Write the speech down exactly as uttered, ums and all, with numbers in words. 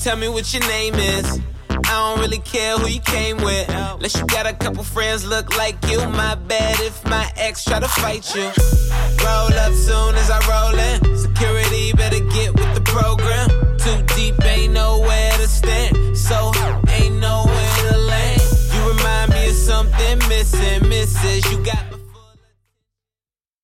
tell me what your name is. I don't really care who you came with. Unless you got a couple friends look like you. My bad if my ex try to fight you. Roll up soon as I roll in.